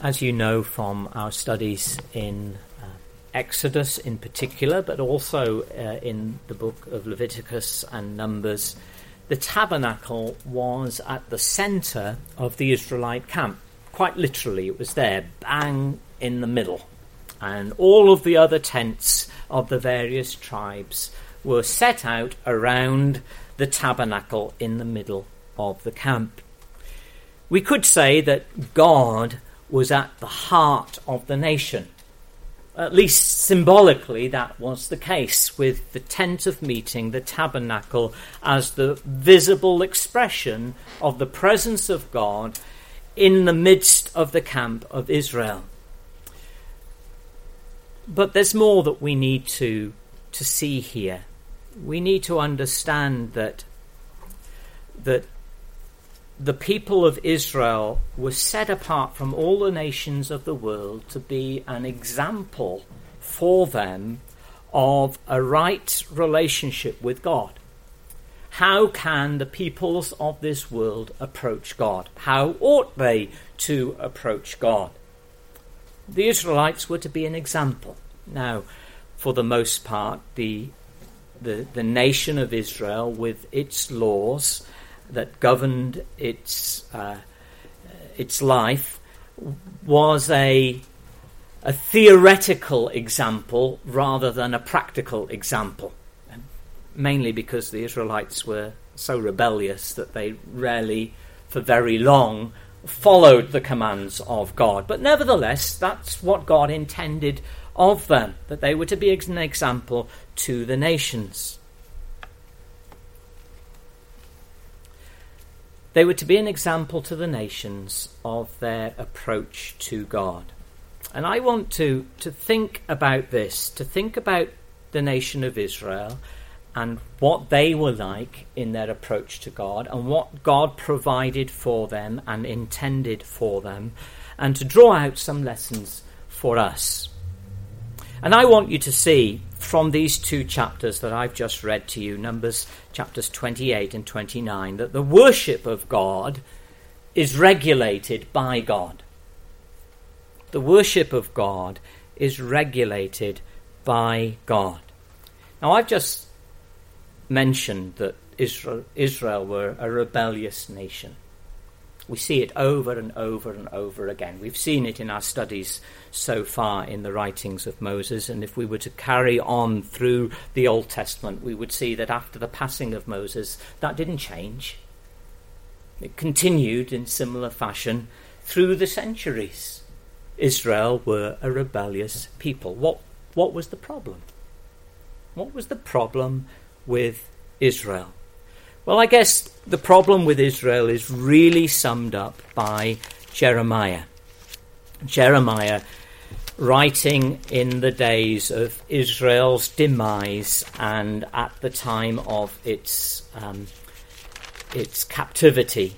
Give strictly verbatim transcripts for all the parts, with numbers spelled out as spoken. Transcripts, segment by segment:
as you know from our studies in uh, Exodus in particular, but also uh, in the book of Leviticus and Numbers, the tabernacle was at the centre of the Israelite camp. Quite literally, it was there, bang in the middle. And all of the other tents of the various tribes were set out around the tabernacle in the middle of the camp. We could say that God was at the heart of the nation. At least symbolically, that was the case, with the tent of meeting, the tabernacle, as the visible expression of the presence of God in the midst of the camp of Israel. But there's more that we need to, to see here. We need to understand that, that the people of Israel were set apart from all the nations of the world to be an example for them of a right relationship with God. How can the peoples of this world approach God? How ought they to approach God? The Israelites were to be an example. Now, for the most part, the the, the nation of Israel, with its laws that governed its uh, its life, was a a theoretical example rather than a practical example, mainly because the Israelites were so rebellious that they rarely, for very long, followed the commands of God. But nevertheless, that's what God intended of them, that they were to be an example to the nations. They were to be an example to the nations of their approach to God. And I want to, to think about this, to think about the nation of Israel and what they were like in their approach to God and what God provided for them and intended for them, and to draw out some lessons for us. And I want you to see from these two chapters that I've just read to you, Numbers chapters twenty-eight and twenty-nine, that the worship of God is regulated by God. The worship of God is regulated by God. Now, I've just mentioned that Israel, Israel were a rebellious nation. We see it over and over and over again. We've seen it in our studies so far in the writings of Moses, and if we were to carry on through the Old Testament, we would see that after the passing of Moses, that didn't change. It continued in similar fashion through the centuries. Israel were a rebellious people. What, what was the problem? What was the problem with Israel? Well, I guess the problem with Israel is really summed up by Jeremiah. Jeremiah, writing in the days of Israel's demise and at the time of its um, its captivity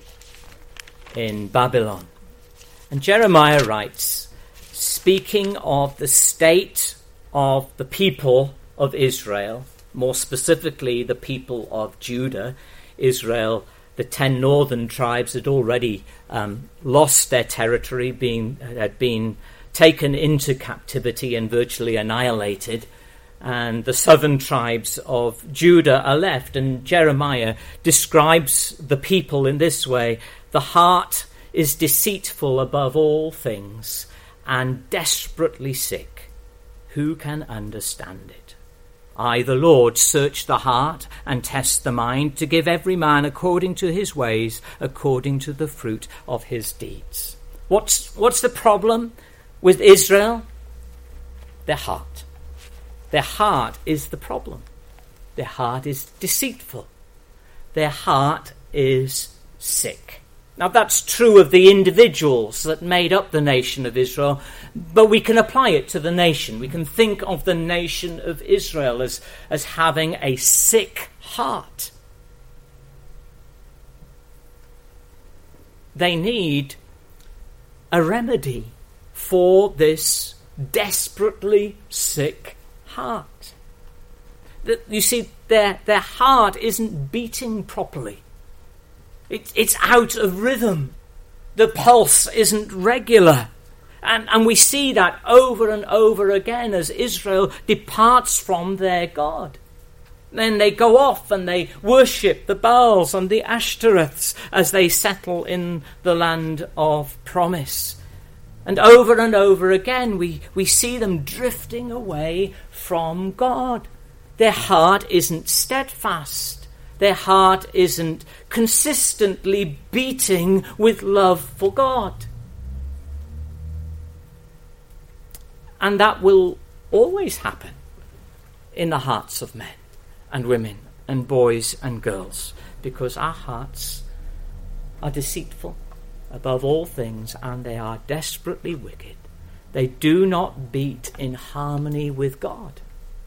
in Babylon. And Jeremiah writes, speaking of the state of the people of Israel, more specifically the people of Judah. Israel, the ten northern tribes, had already um, lost their territory, being, had been taken into captivity and virtually annihilated. And the southern tribes of Judah are left. And Jeremiah describes the people in this way: the heart is deceitful above all things and desperately sick. Who can understand it? I, the Lord, search the heart and test the mind, to give every man according to his ways, according to the fruit of his deeds. What's, what's the problem with Israel? Their heart. Their heart is the problem. Their heart is deceitful. Their heart is sick. Now, that's true of the individuals that made up the nation of Israel, but we can apply it to the nation. We can think of the nation of Israel as, as having a sick heart. They need a remedy for this desperately sick heart. You see, their, their heart isn't beating properly. It, it's out of rhythm. The pulse isn't regular. And, and we see that over and over again as Israel departs from their God. Then they go off and they worship the Baals and the Ashtoreths as they settle in the land of promise. And over and over again we, we see them drifting away from God. Their heart isn't steadfast. Their heart isn't consistently beating with love for God. And that will always happen in the hearts of men and women and boys and girls, because our hearts are deceitful above all things, and they are desperately wicked. They do not beat in harmony with God.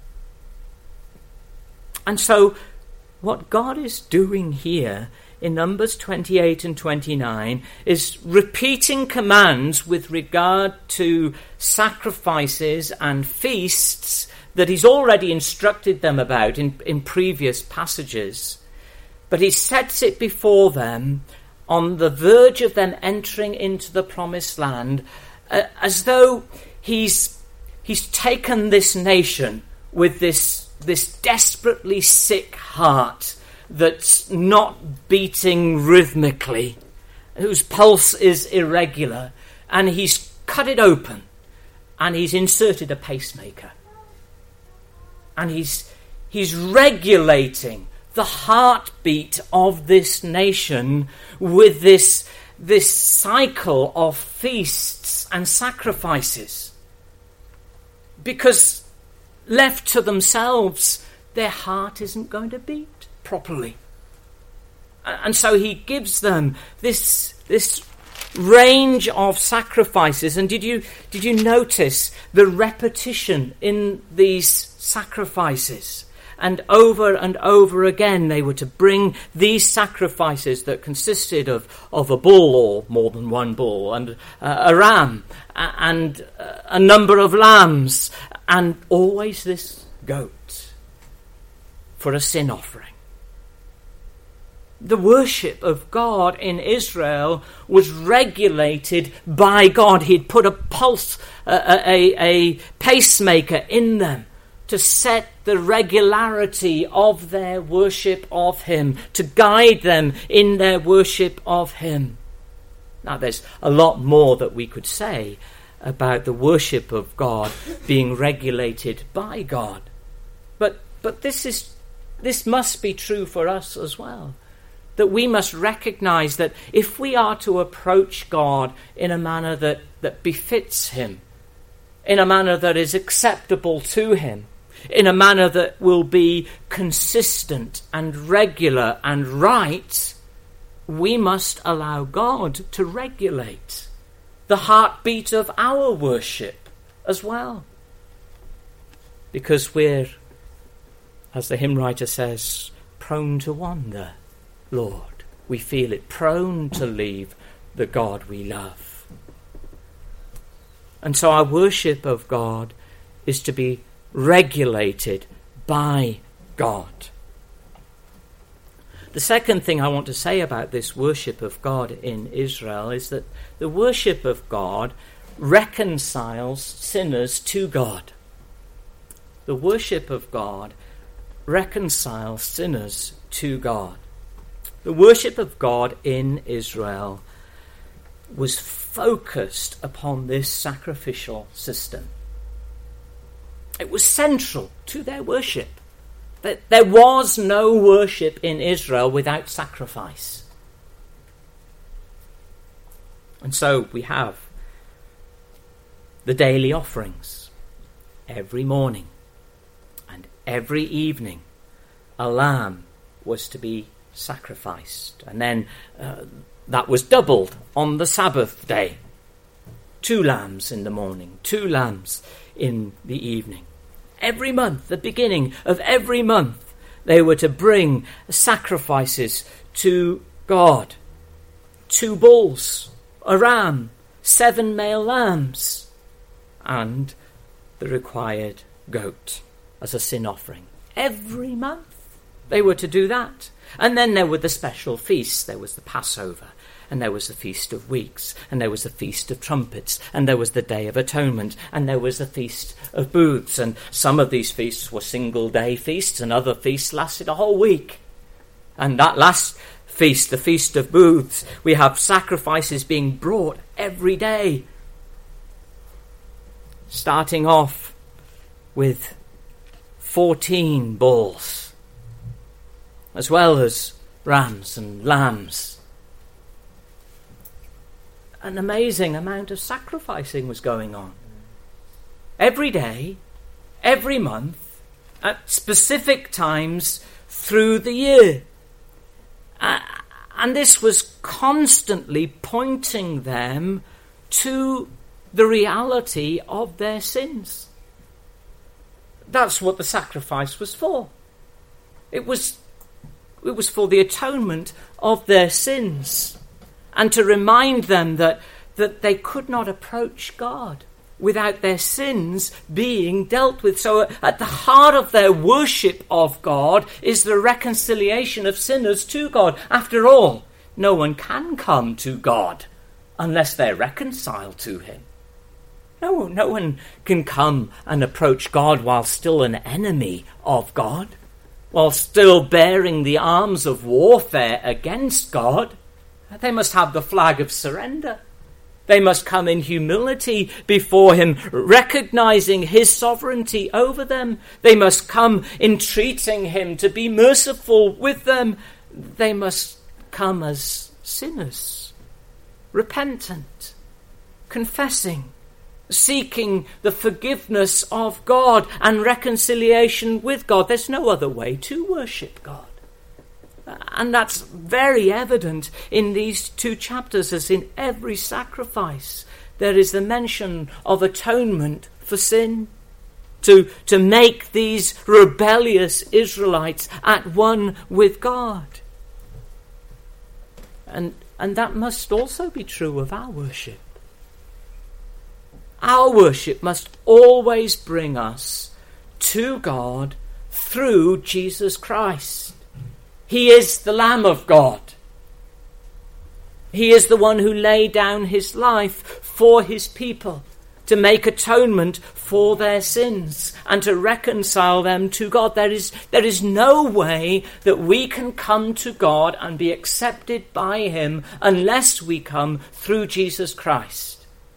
And so what God is doing here in Numbers twenty-eight and twenty-nine is repeating commands with regard to sacrifices and feasts that he's already instructed them about in, in previous passages. But he sets it before them on the verge of them entering into the promised land, uh, as though he's he's taken this nation with this this desperately sick heart that's not beating rhythmically, whose pulse is irregular, and he's cut it open and he's inserted a pacemaker. And he's he's regulating the heartbeat of this nation with this, this cycle of feasts and sacrifices. Because left to themselves, their heart isn't going to beat properly. And so he gives them this this range of sacrifices. And did you did you notice the repetition in these sacrifices? And over and over again they were to bring these sacrifices that consisted of, of a bull or more than one bull, and uh, a ram, and uh, a number of lambs, and always this goat for a sin offering. The worship of God in Israel was regulated by God. He'd put a pulse, a, a, a pacemaker in them to set the regularity of their worship of him, to guide them in their worship of him. Now, there's a lot more that we could say about the worship of God being regulated by God. But but this is this must be true for us as well. That we must recognize that if we are to approach God in a manner that, that befits him, in a manner that is acceptable to him, in a manner that will be consistent and regular and right, we must allow God to regulate the heartbeat of our worship as well. Because we're, as the hymn writer says, prone to wander, Lord. We feel it, prone to leave the God we love. And so our worship of God is to be regulated by God. The second thing I want to say about this worship of God in Israel is that the worship of God reconciles sinners to God. The worship of God reconciles sinners to God. The worship of God in Israel was focused upon this sacrificial system. It was central to their worship. That there was no worship in Israel without sacrifice. And so we have the daily offerings every morning, and every evening a lamb was to be sacrificed, and then uh, that was doubled on the Sabbath day. Two lambs in the morning, two lambs in the evening. Every month, the beginning of every month, they were to bring sacrifices to God. Two bulls, a ram, seven male lambs, and the required goat as a sin offering. Every month they were to do that. And then there were the special feasts. There was the Passover, and there was the Feast of Weeks, and there was the Feast of Trumpets, and there was the Day of Atonement, and there was the Feast of Booths. And some of these feasts were single-day feasts, and other feasts lasted a whole week. And that last feast, the Feast of Booths, we have sacrifices being brought every day, starting off with fourteen bulls, as well as rams and lambs. An amazing amount of sacrificing was going on. Every day, every month, at specific times through the year. Uh, and this was constantly pointing them to the reality of their sins. That's what the sacrifice was for. It was, it was for the atonement of their sins, and to remind them that, that they could not approach God without their sins being dealt with. So at the heart of their worship of God is the reconciliation of sinners to God. After all, no one can come to God unless they're reconciled to him. No, no one can come and approach God while still an enemy of God, while still bearing the arms of warfare against God. They must have the flag of surrender. They must come in humility before him, recognizing his sovereignty over them. They must come entreating him to be merciful with them. They must come as sinners, repentant, confessing, seeking the forgiveness of God and reconciliation with God. There's no other way to worship God. And that's very evident in these two chapters, as in every sacrifice there is the mention of atonement for sin, to, to make these rebellious Israelites at one with God. And, and that must also be true of our worship. Our worship must always bring us to God through Jesus Christ. He is the Lamb of God. He is the one who laid down his life for his people to make atonement for their sins and to reconcile them to God. There is, there is no way that we can come to God and be accepted by him unless we come through Jesus Christ.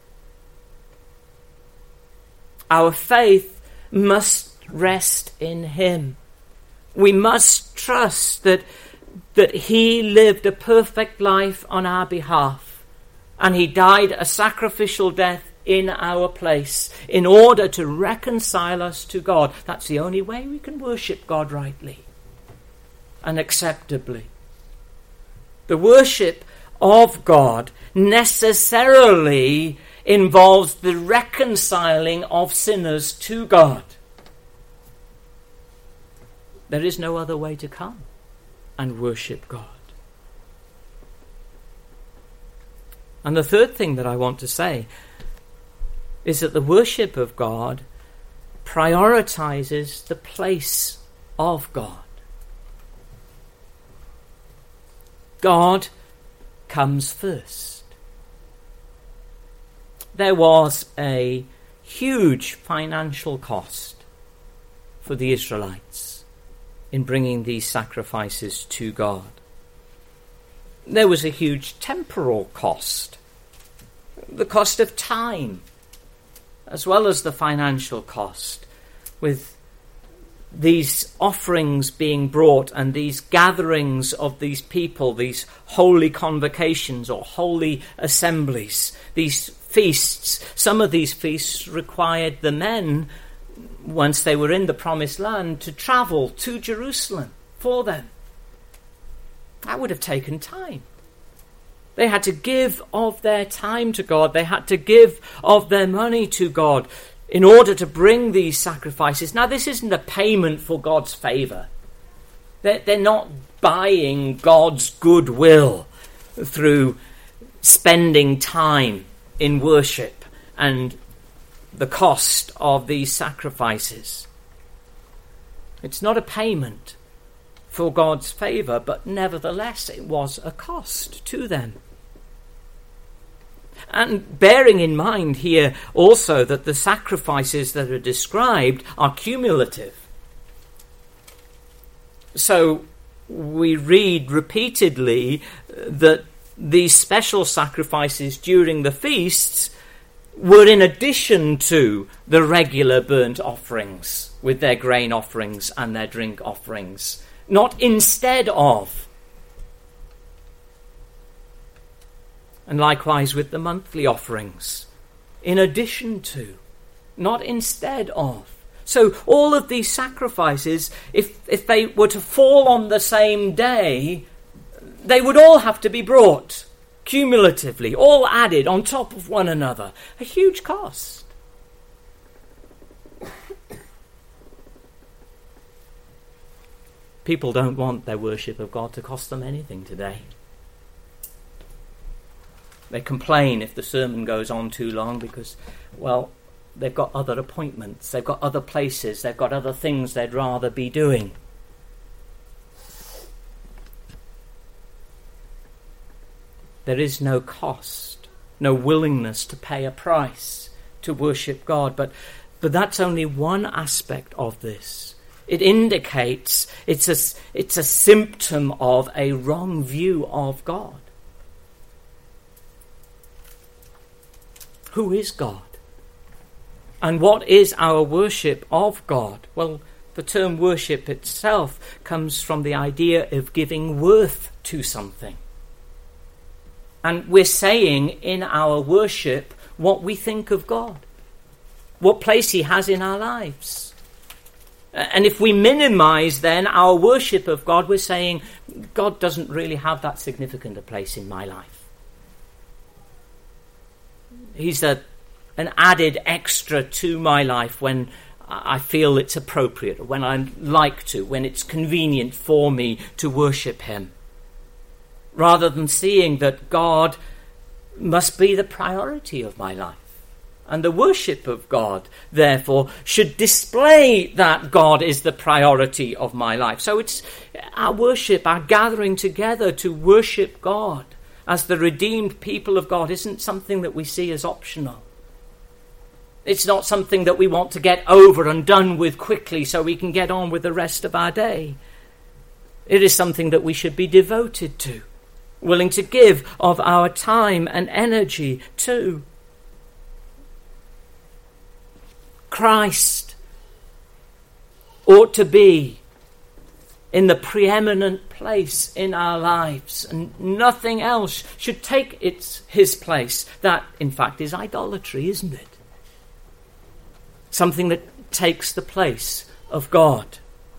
Our faith must rest in him. We must trust that, that he lived a perfect life on our behalf, and he died a sacrificial death in our place in order to reconcile us to God. That's the only way we can worship God rightly and acceptably. The worship of God necessarily involves the reconciling of sinners to God. There is no other way to come and worship God. And the third thing that I want to say is that the worship of God prioritizes the place of God. God comes first. There was a huge financial cost for the Israelites in bringing these sacrifices to God. There was a huge temporal cost, the cost of time, as well as the financial cost, with these offerings being brought and these gatherings of these people, these holy convocations or holy assemblies, these feasts. Some of these feasts required the men, once they were in the promised land, to travel to Jerusalem for them. That would have taken time. They had to give of their time to God. They had to give of their money to God in order to bring these sacrifices. Now, this isn't a payment for God's favour. They're, they're not buying God's goodwill through spending time in worship and the cost of these sacrifices. It's not a payment for God's favour, but nevertheless it was a cost to them. And bearing in mind here also that the sacrifices that are described are cumulative. So we read repeatedly that these special sacrifices during the feasts were in addition to the regular burnt offerings with their grain offerings and their drink offerings, not instead of. And likewise with the monthly offerings, in addition to, not instead of. So all of these sacrifices, if, if they were to fall on the same day, they would all have to be brought cumulatively, all added on top of one another. A huge cost. People don't want their worship of God to cost them anything today. They complain if the sermon goes on too long because, well, they've got other appointments, they've got other places, they've got other things they'd rather be doing. There is no cost, no willingness to pay a price to worship God. But, but that's only one aspect of this. It indicates, it's a, it's a symptom of a wrong view of God. Who is God? And what is our worship of God? Well, the term worship itself comes from the idea of giving worth to something. And we're saying in our worship what we think of God, what place he has in our lives. And if we minimize then our worship of God, we're saying God doesn't really have that significant a place in my life. He's a, an added extra to my life when I feel it's appropriate, when I like to, when it's convenient for me to worship him. Rather than seeing that God must be the priority of my life. And the worship of God, therefore, should display that God is the priority of my life. So it's our worship, our gathering together to worship God as the redeemed people of God isn't something that we see as optional. It's not something that we want to get over and done with quickly so we can get on with the rest of our day. It is something that we should be devoted to, willing to give of our time and energy to. Christ ought to be in the preeminent place in our lives, and nothing else should take its his place. That, in fact, is idolatry, isn't it? Something that takes the place of God.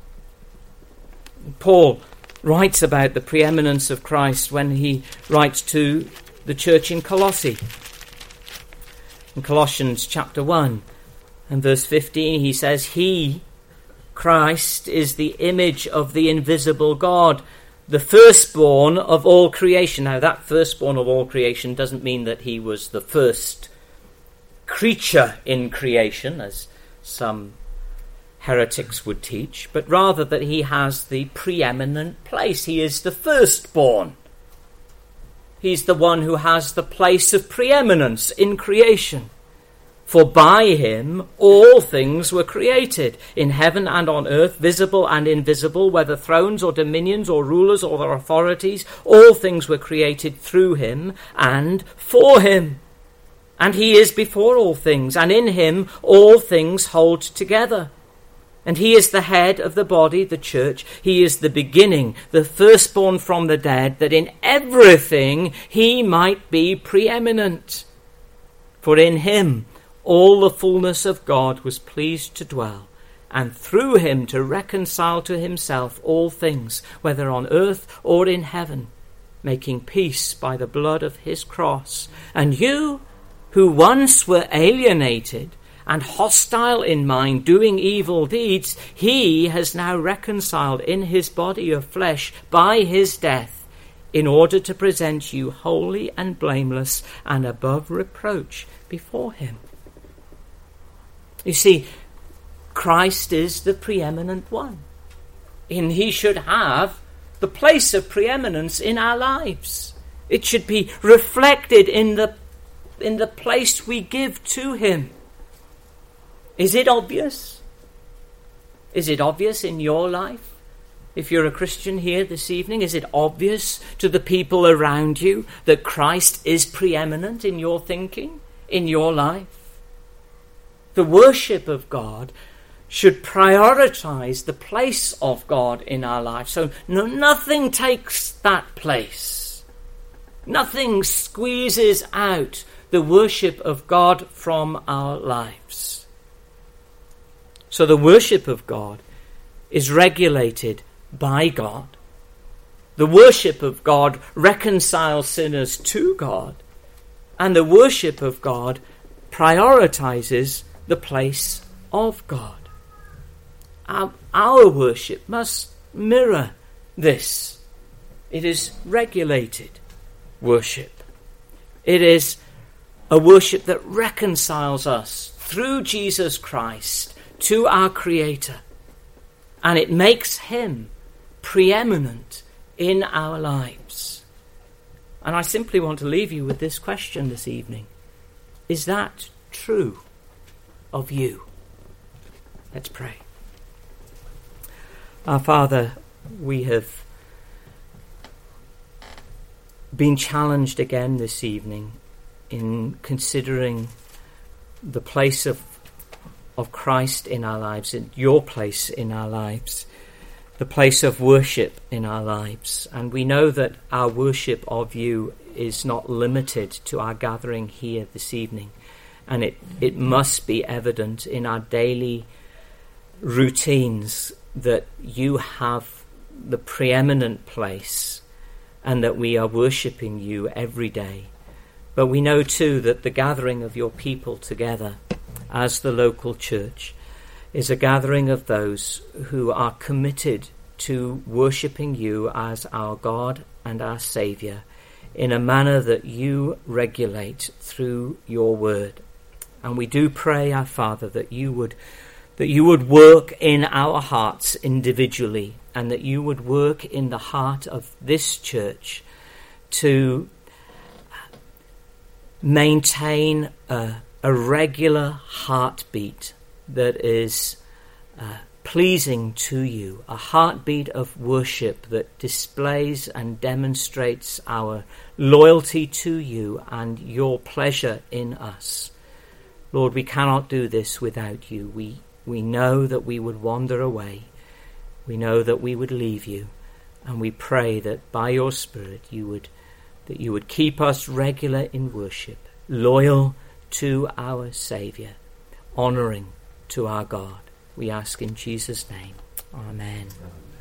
Paul writes about the preeminence of Christ when he writes to the church in Colossae. In Colossians chapter one and verse fifteen, he says, He, Christ, is the image of the invisible God, the firstborn of all creation. Now, that firstborn of all creation doesn't mean that he was the first creature in creation, as some heretics would teach, but rather that he has the preeminent place. He is the firstborn. He's the one who has the place of preeminence in creation. For by him all things were created, in heaven and on earth, visible and invisible, whether thrones or dominions or rulers or authorities, all things were created through him and for him. And he is before all things, and in him all things hold together. And he is the head of the body, the church. He is the beginning, the firstborn from the dead, that in everything he might be preeminent. For in him all the fullness of God was pleased to dwell, and through him to reconcile to himself all things, whether on earth or in heaven, making peace by the blood of his cross. And you, who once were alienated and hostile in mind, doing evil deeds, he has now reconciled in his body of flesh by his death, in order to present you holy and blameless and above reproach before him. You see, Christ is the preeminent one, and he should have the place of preeminence in our lives. It should be reflected in the in the place we give to him. Is it obvious? Is it obvious in your life? If you're a Christian here this evening, is it obvious to the people around you that Christ is preeminent in your thinking, in your life? The worship of God should prioritize the place of God in our life. So no, nothing takes that place. Nothing squeezes out the worship of God from our lives. So the worship of God is regulated by God. The worship of God reconciles sinners to God, and the worship of God prioritizes the place of God. Our, our worship must mirror this. It is regulated worship. It is a worship that reconciles us through Jesus Christ to our Creator, and it makes him preeminent in our lives. And I simply want to leave you with this question this evening. Is that true of you? Let's pray. Our Father, we have been challenged again this evening in considering the place of, of Christ in our lives, and your place in our lives, the place of worship in our lives. And we know that our worship of you is not limited to our gathering here this evening. And it, it must be evident in our daily routines that you have the preeminent place and that we are worshipping you every day. But we know too that the gathering of your people together as the local church is a gathering of those who are committed to worshipping you as our God and our Saviour in a manner that you regulate through your word. And we do pray, our Father, that you would that you would work in our hearts individually, and that you would work in the heart of this church to maintain a, a regular heartbeat that is uh, pleasing to you, a heartbeat of worship that displays and demonstrates our loyalty to you and your pleasure in us. Lord, we cannot do this without you. We we know that we would wander away. We know that we would leave you, and we pray that by your Spirit you would that you would keep us regular in worship, loyal to our Saviour, honouring to our God. We ask in Jesus' name. Amen.